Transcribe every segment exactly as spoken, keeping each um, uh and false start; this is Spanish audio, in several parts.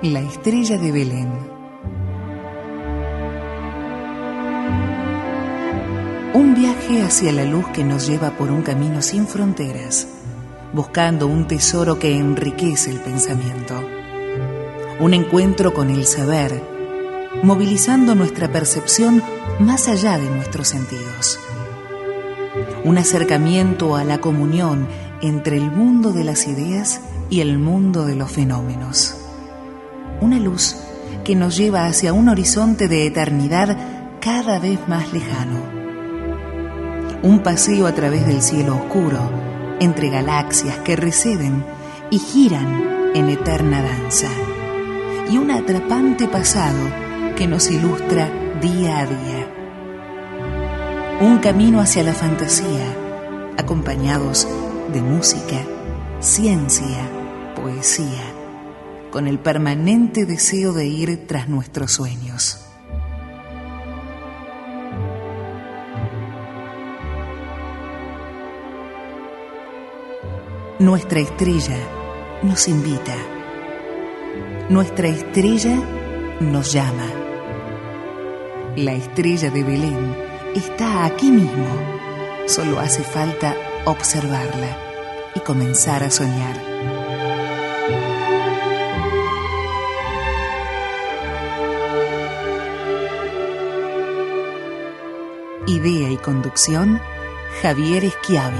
La estrella de Belén. Un viaje hacia la luz que nos lleva por un camino sin fronteras, buscando un tesoro que enriquece el pensamiento. Un encuentro con el saber, movilizando nuestra percepción más allá de nuestros sentidos. Un acercamiento a la comunión entre el mundo de las ideas y el mundo de los fenómenos. Una luz que nos lleva hacia un horizonte de eternidad cada vez más lejano. Un paseo a través del cielo oscuro, entre galaxias que receden y giran en eterna danza. Y un atrapante pasado que nos ilustra día a día. Un camino hacia la fantasía, acompañados de música, ciencia, poesía, con el permanente deseo de ir tras nuestros sueños. Nuestra estrella nos invita. Nuestra estrella nos llama. La estrella de Belén está aquí mismo. Solo hace falta observarla y comenzar a soñar. Idea y conducción, Javier Schiavi.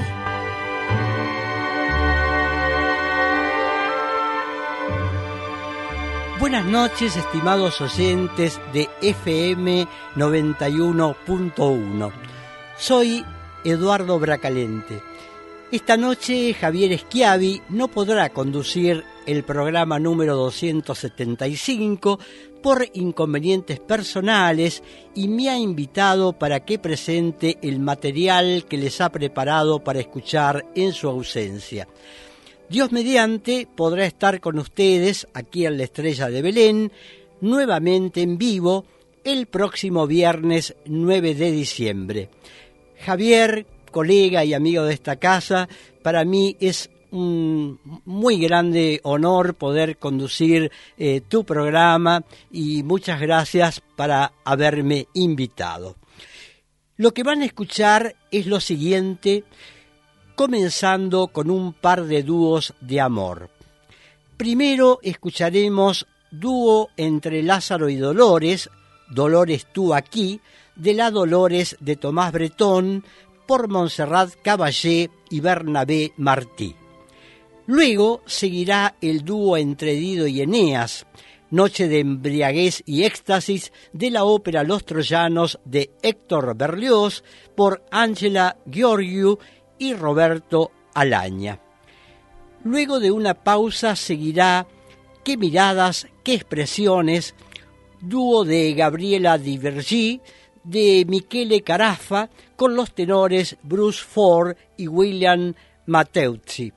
Buenas noches, estimados oyentes de F M noventa y uno punto uno. Soy Eduardo Bracalente. Esta noche Javier Schiavi no podrá conducir el programa número doscientos setenta y cinco por inconvenientes personales y me ha invitado para que presente el material que les ha preparado para escuchar en su ausencia. Dios mediante podrá estar con ustedes aquí en la Estrella de Belén, nuevamente en vivo, el próximo viernes nueve de diciembre. Javier, colega y amigo de esta casa, para mí es un muy grande honor poder conducir eh, tu programa y muchas gracias para haberme invitado. Lo que van a escuchar es lo siguiente, comenzando con un par de dúos de amor. Primero escucharemos dúo entre Lázaro y Dolores, Dolores tú aquí, de la Dolores de Tomás Bretón, por Montserrat Caballé y Bernabé Martí. Luego seguirá el dúo entre Dido y Eneas, Noche de embriaguez y éxtasis, de la ópera Los Troyanos de Héctor Berlioz, por Ángela Gheorghiu y Roberto Alaña. Luego de una pausa seguirá Qué miradas, qué expresiones, dúo de Gabriela Di Vergì, de Michele Carafa, con los tenores Bruce Ford y William Matteucci.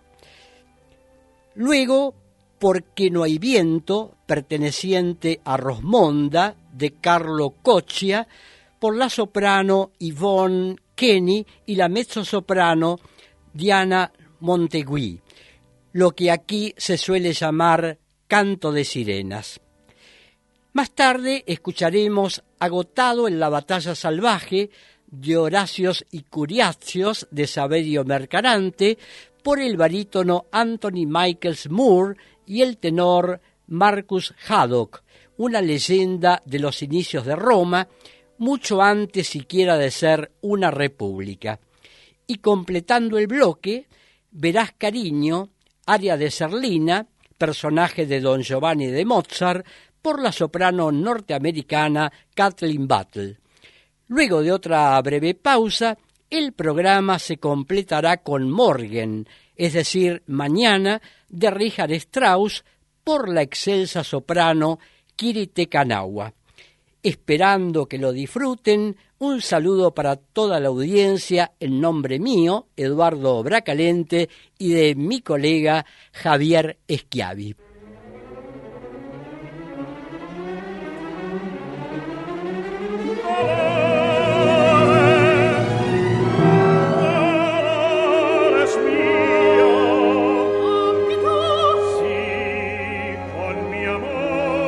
Luego, Porque no hay viento, perteneciente a Rosmonda, de Carlo Coccia, por la soprano Yvonne Kenny y la mezzosoprano Diana Montegui, lo que aquí se suele llamar canto de sirenas. Más tarde escucharemos Agotado en la batalla salvaje, de Horacios y Curiacios, de Saverio Mercadante, por el barítono Anthony Michaels Moore y el tenor Marcus Haddock, una leyenda de los inicios de Roma, mucho antes siquiera de ser una república. Y completando el bloque, Verás cariño, aria de Serlina, personaje de Don Giovanni de Mozart, por la soprano norteamericana Kathleen Battle. Luego de otra breve pausa, el programa se completará con Morgen, es decir, Mañana, de Richard Strauss, por la excelsa soprano Kirite Kanawa. Esperando que lo disfruten, un saludo para toda la audiencia en nombre mío, Eduardo Bracalente, y de mi colega Javier Schiavi. Con mi amor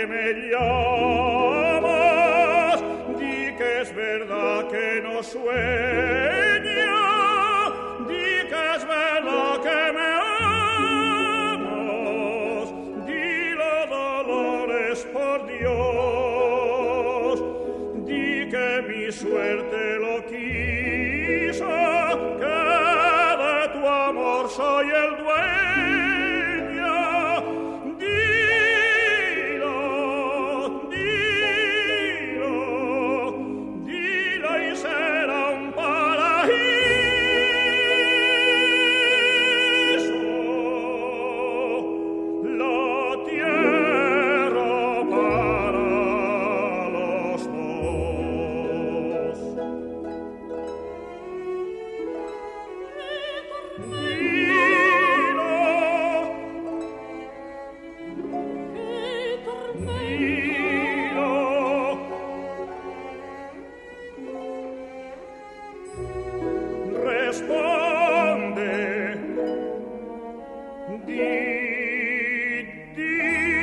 que me llamas, di que es verdad que no sueño, di que es verdad que me amas, dilo Dolores por Dios, di que mi suerte lo quiso, que de tu amor soy el dueño, dilo, dilo, dilo y será un paraíso, la tierra para los dos. Dilo, dilo, responde, di, di,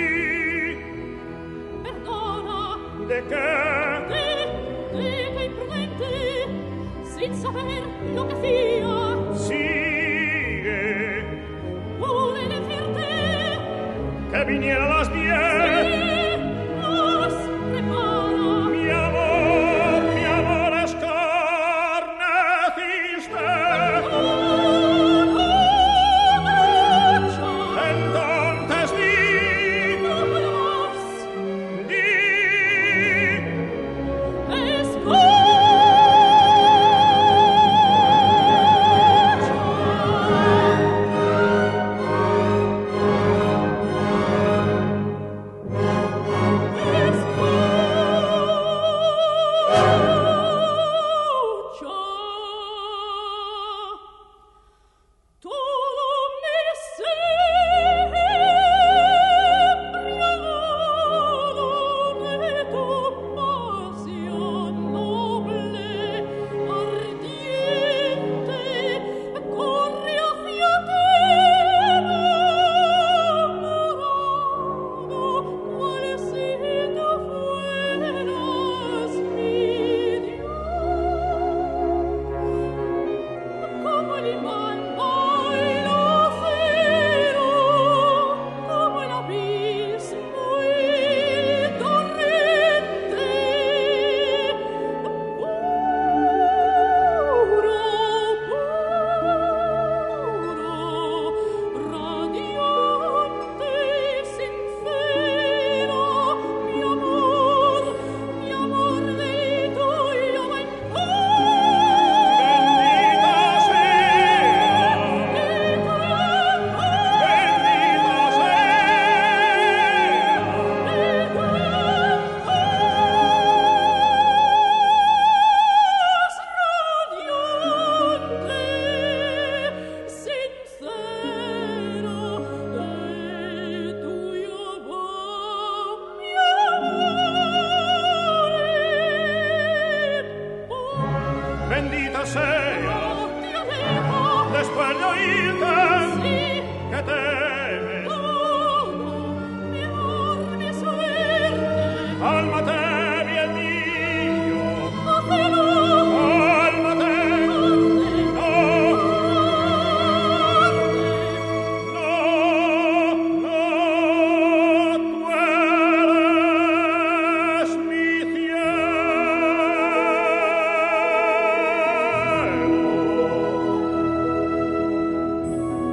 Perdona, de qué, di, di che imprudente, sin saber lo que sia, sigue, vuole decirte, que viniera a las diez. sì, mas prepara, Mi amor, mi amor escarneciste, entonces di, di, bendita sea, después de oírte, que temes, cálmate, bien mío, cálmate, no, no, no, tú eres mi cielo.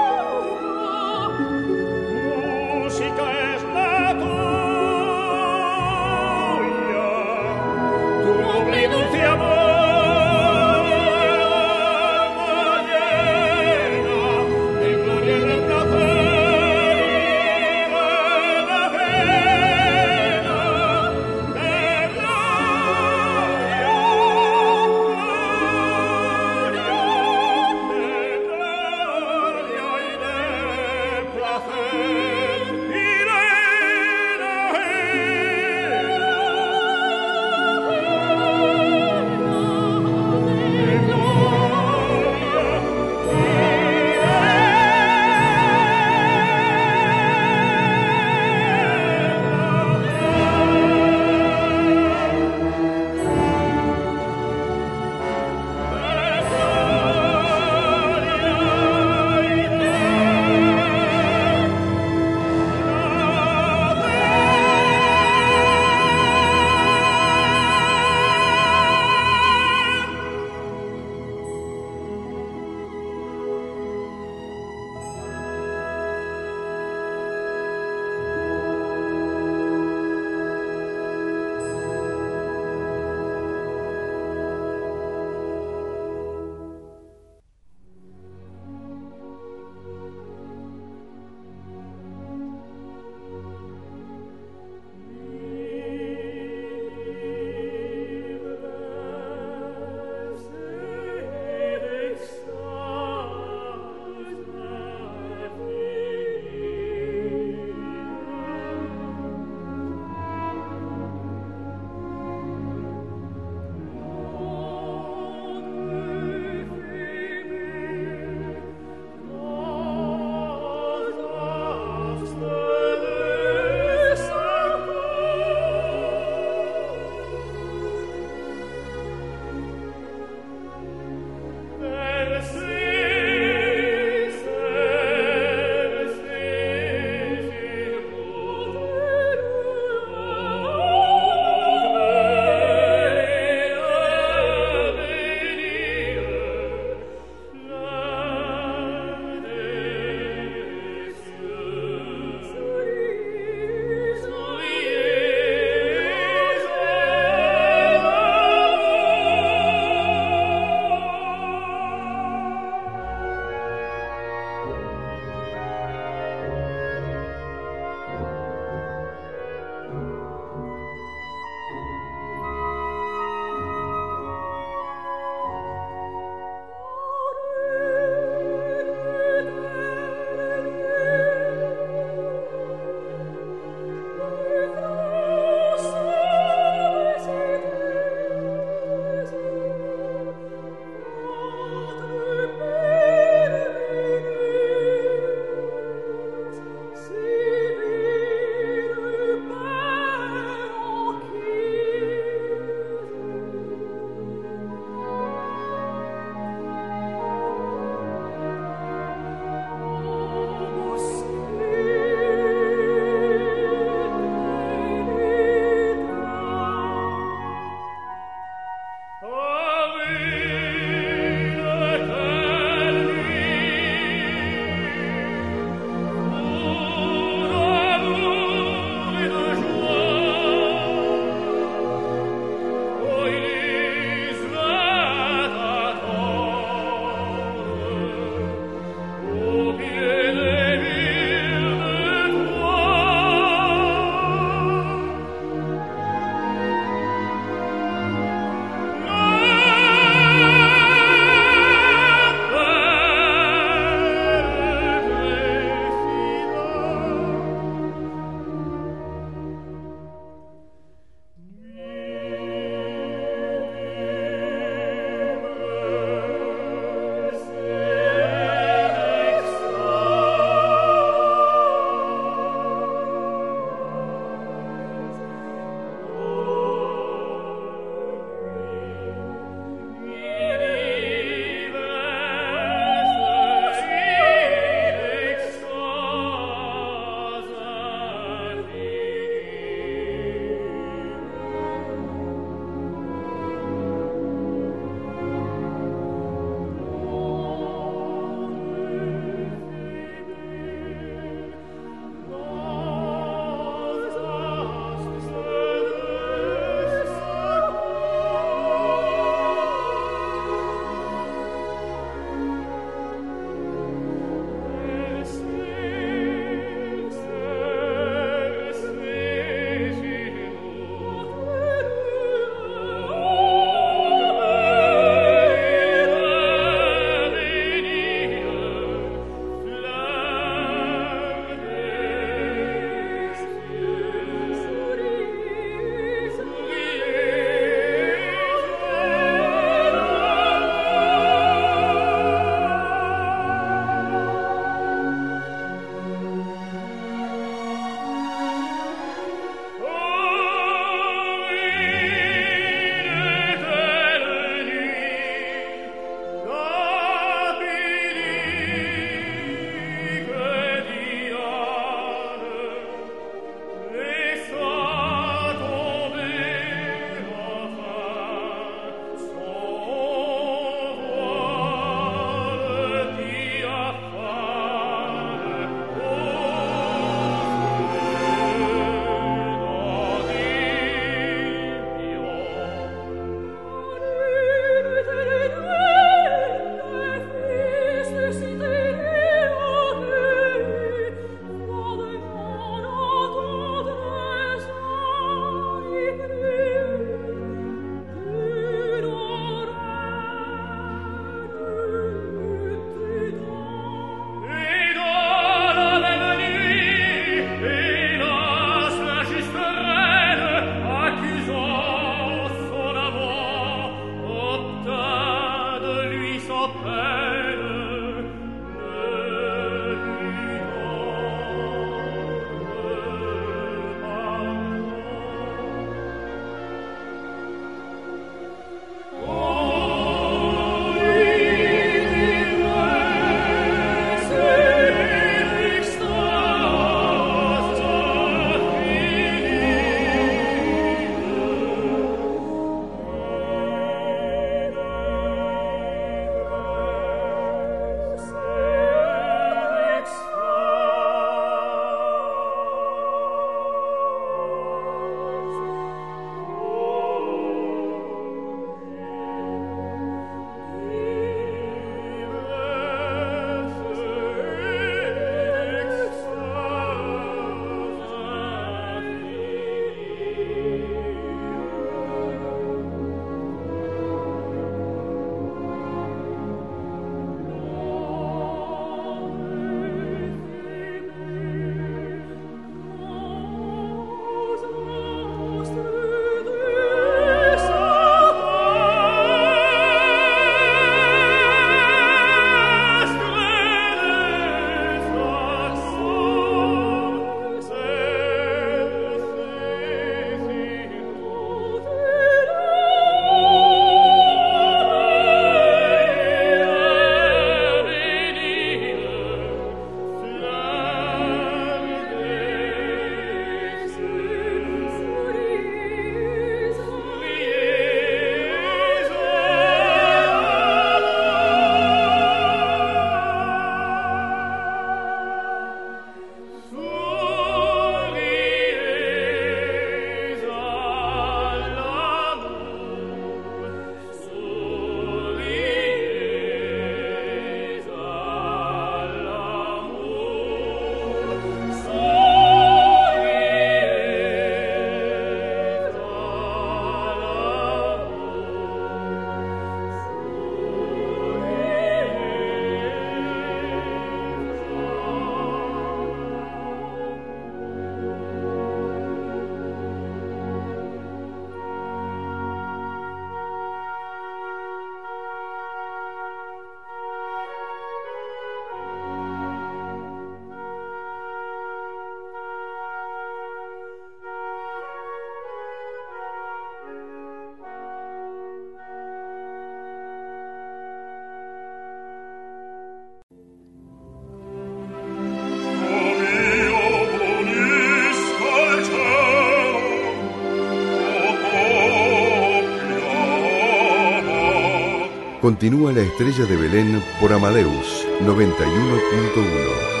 Continúa La Estrella de Belén por Amadeus noventa y uno punto uno.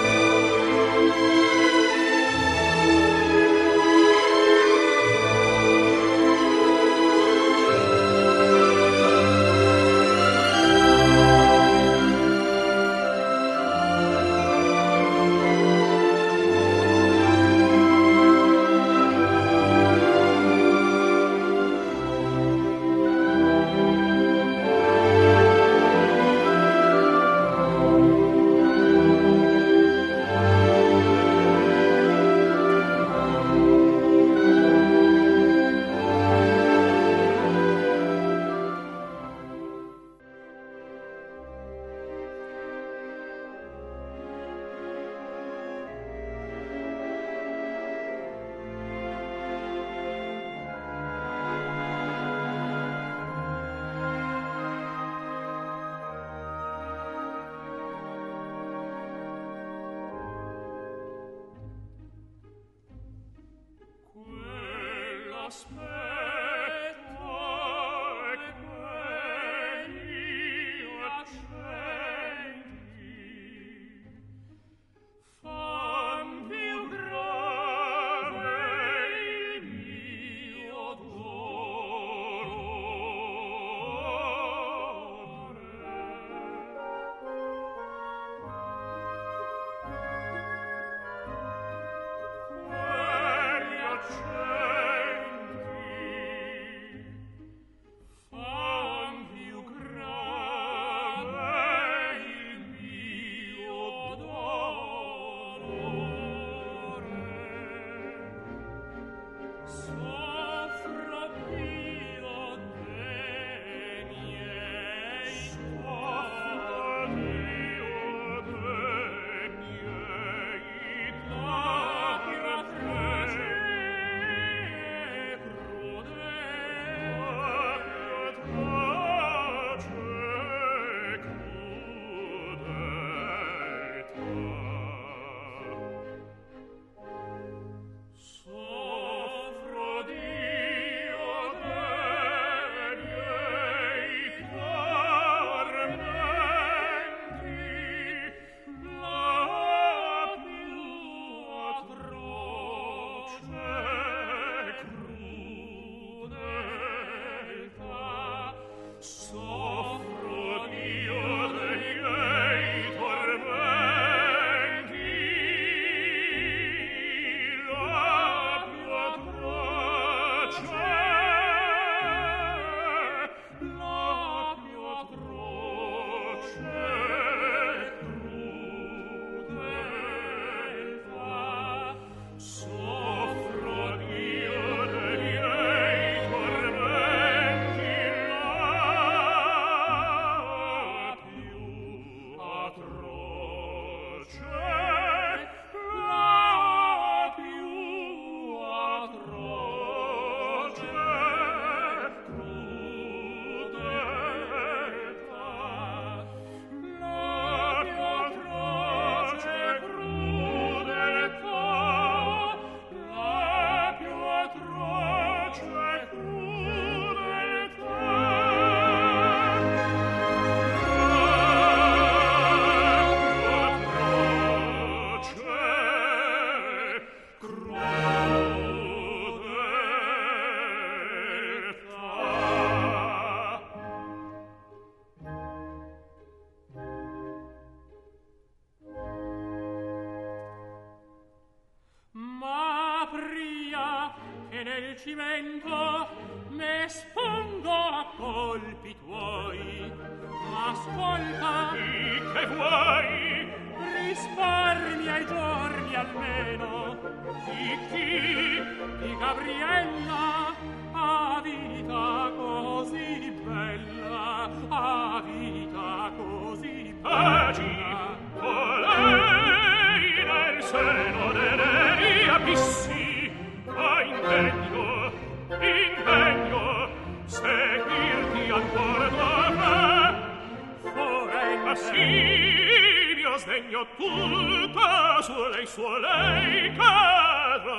cimento me sfondo a colpi tuoi. Ascolta, di che vuoi? risparmi ai giorni almeno. Di chi? Di Gabriella, a vita così bella, a vita così bella. Volei nel seno dei abissi, ma impegno, impegno, seguirti ancora da me. Forente, Ma sì, mio sdegno tutta su lei, su lei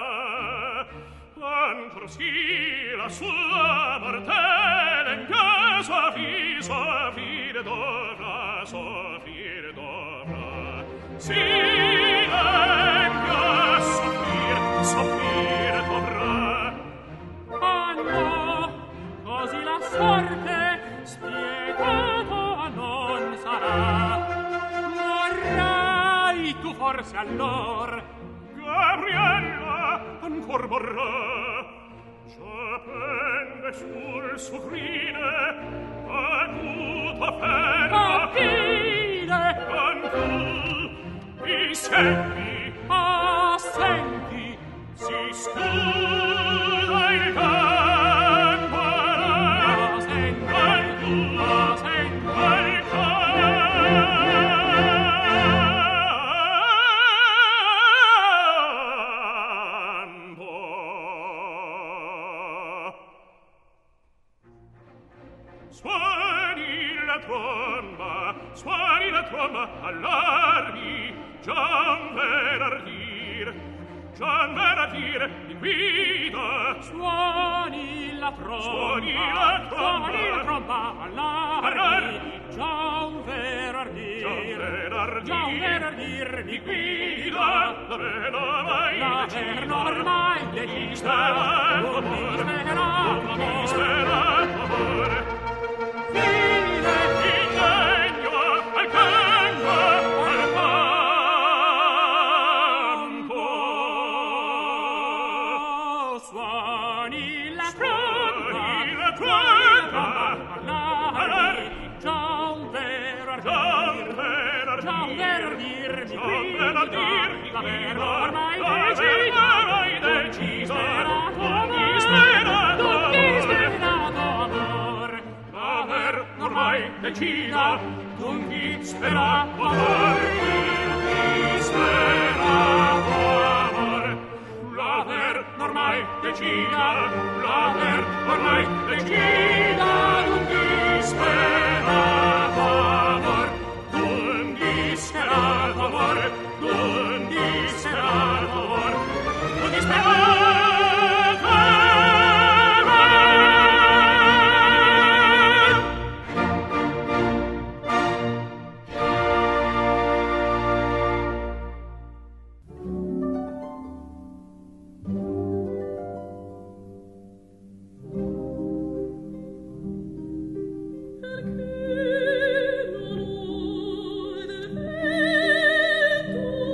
cadrà. Ancor sì la sua mortale inganno soffrir, soffrir dovrà, soffrir dovrà. Silenzio, soffrir, soffrir dovrà. Ah no, così la sorte spietato non sarà. Morrai tu forse allor, Gabriella ancor morrà. Già pende sul soffrire acuto ferma. a fine, Antu mi senti, ah senti, si scusa il campo. ah senti, Antu, ah senti, al campo. Suoni la tromba, suoni la tromba, allarmi, già un vero ardir, già un vero ardir di guida. suoni la tromba, Suoni la tromba, suoni la tromba, allarmi, allarmi, già un vero ardir, già un vero ardir, già un vero ardir di di guida. guida. L'averno ormai L'averno ormai deciso, disperato un amore, disperato un amore. disperato amore. Fine, Ingegno al campo, al campo. suoni la tromba, Suoni la tromba, allarmi, già un vero già un ardir, vero già un vero ardir, ardir di già un vero ardir di guida. L'averno guida. ormai L'averno deciso, ormai un deciso, disperato un amore, disperato un amore. disperato amore. L'averno ormai deciso, un disperato amore, un disperato amore. L'averno ormai deciso, l'averno ormai deciso, un disperato amore, un disperato amore, un disperato amore, un disperato amore. perché l'odore del vento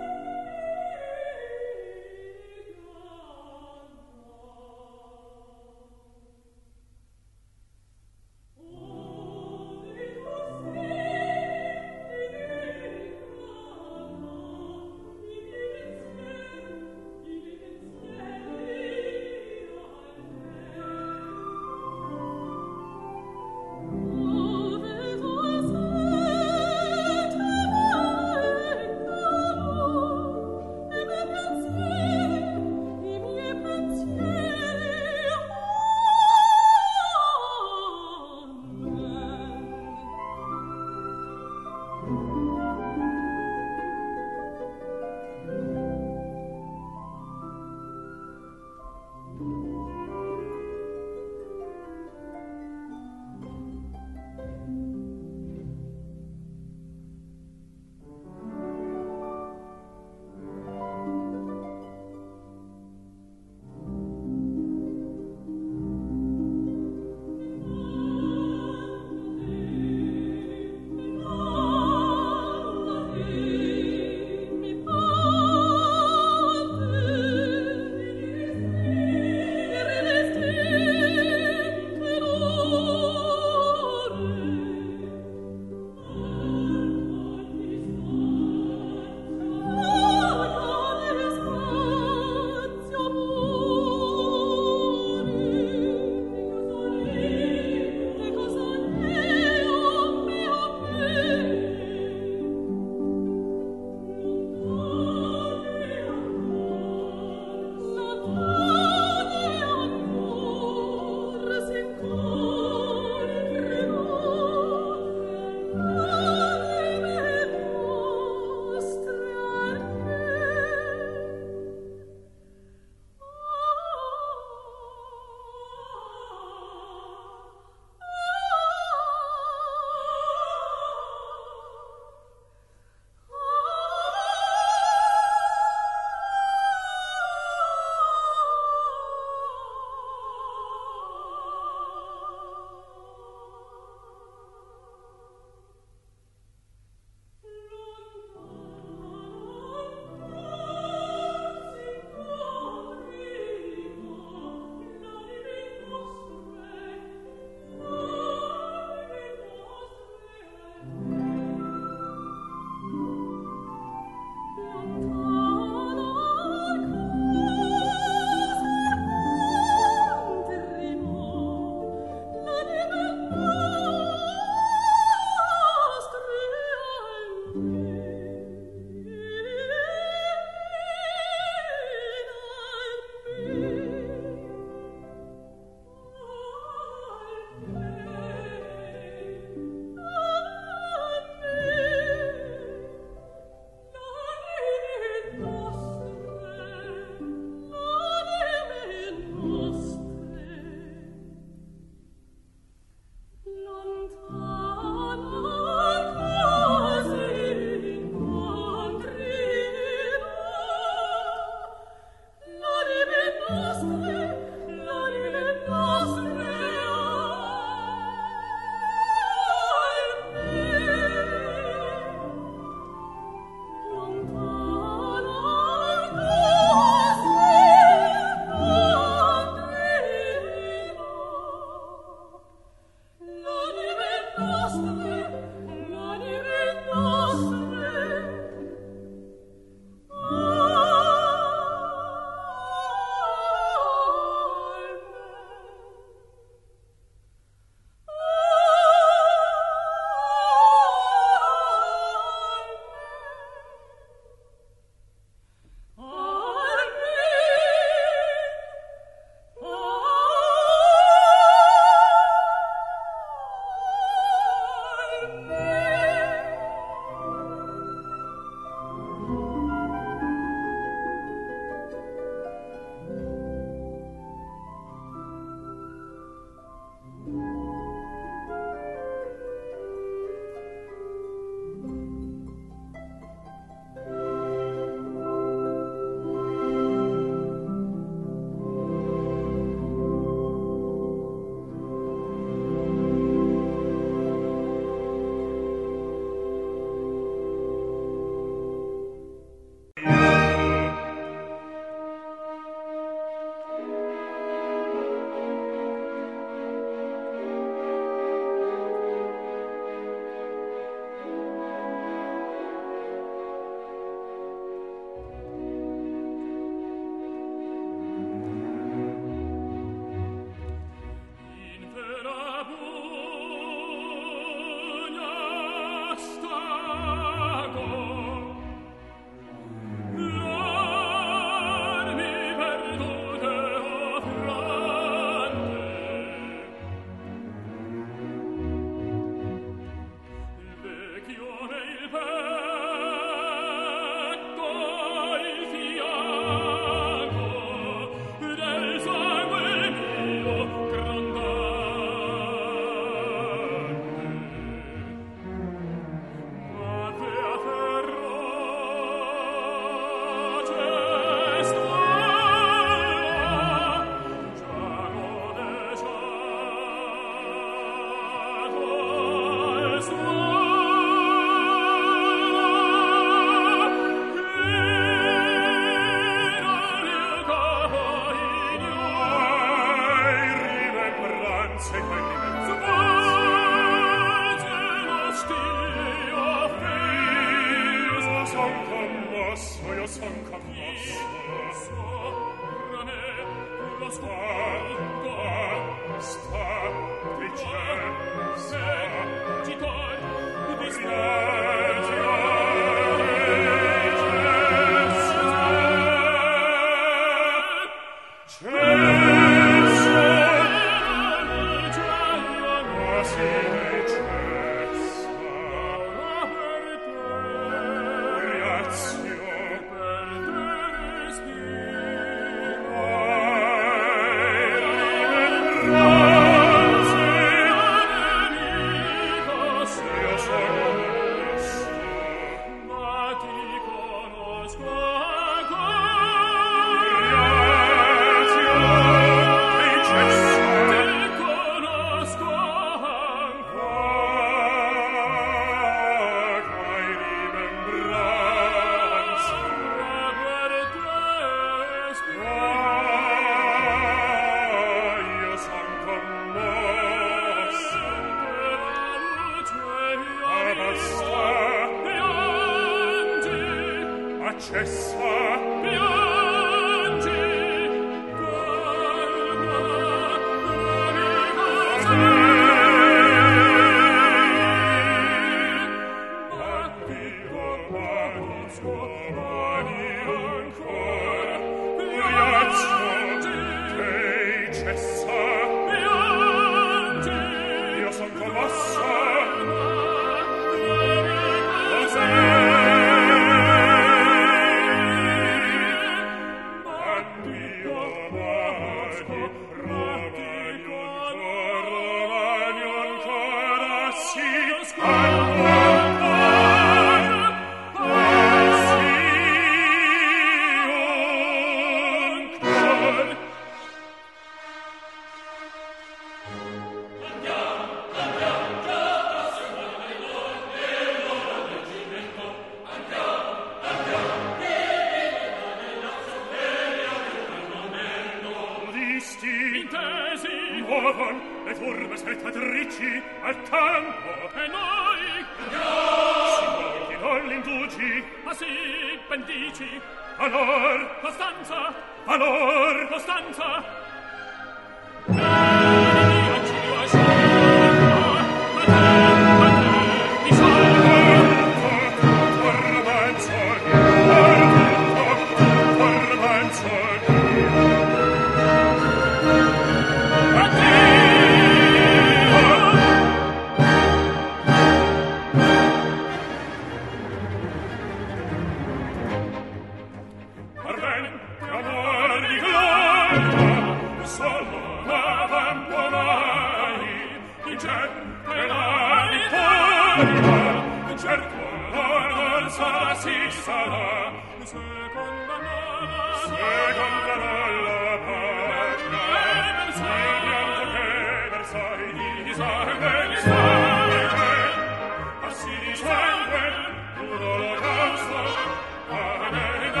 Sangue, tu l'olocausto, a me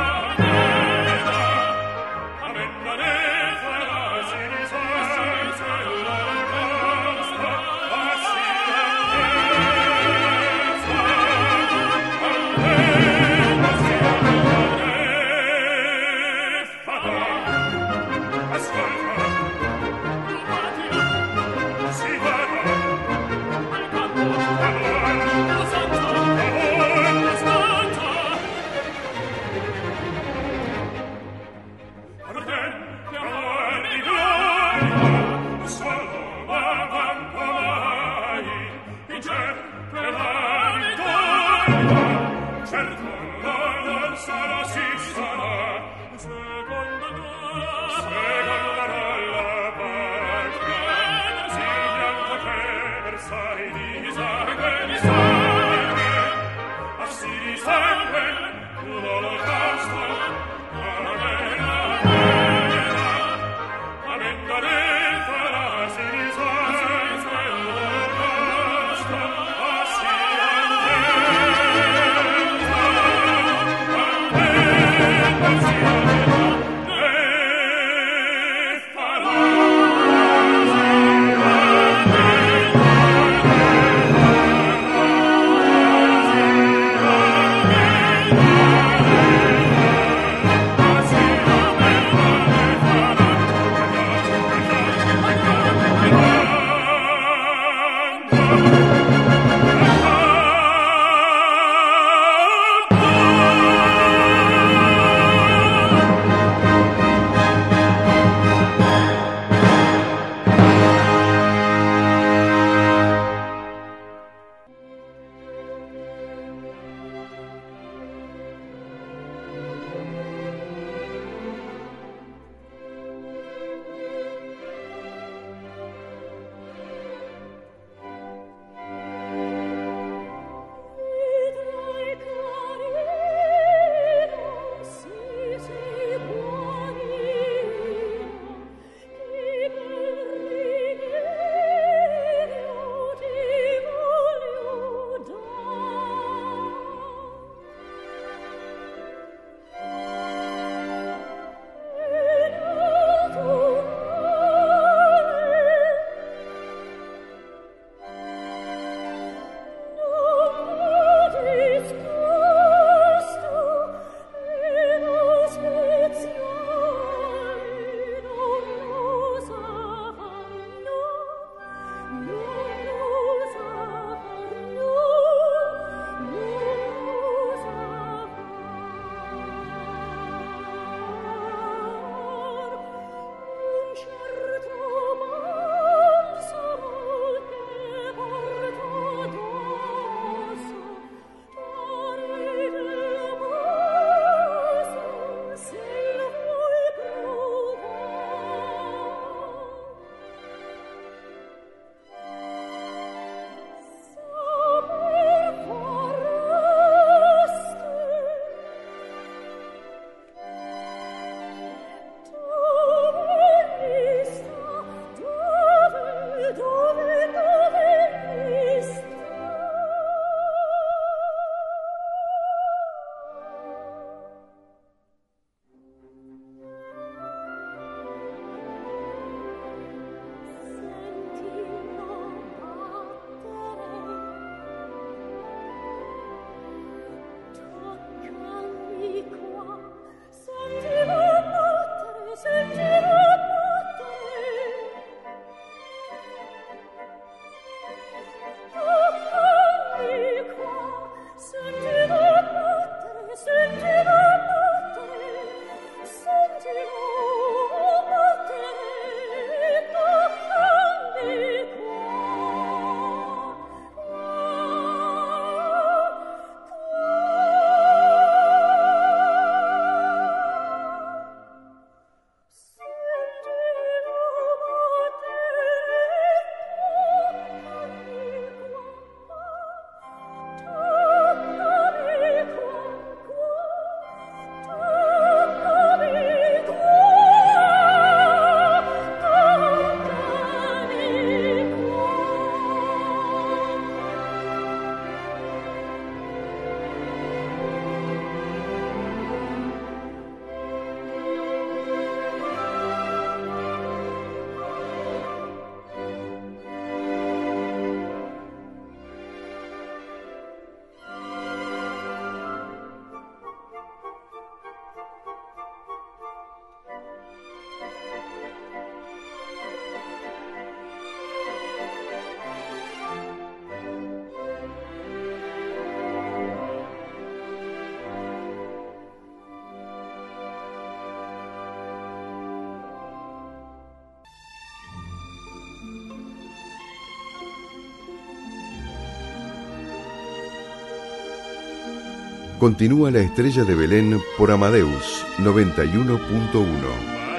sarà, sì sarà, secondo noi, secondo noi la pace, sì bianco che versai di sangue, di sangue, assi di sangue, un olocausto, una vera, vera, amentare farà, sì di sangue, un olocausto, assi di sangue, Continúa La Estrella de Belén por Amadeus noventa y uno punto uno.